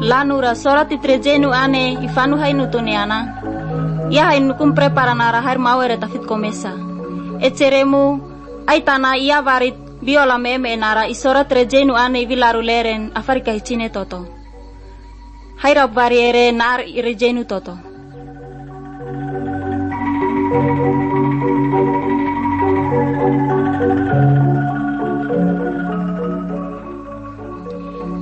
lanura sora titrejenu ane ifanu hainu tuniana. Ia hainu kum preparanara hair mawere tafit komesa. Eceremu aitana ia varit biola meme enara isora trejenu ane vilaru leren afarika hichine toto. Haira variere nar irejenu toto.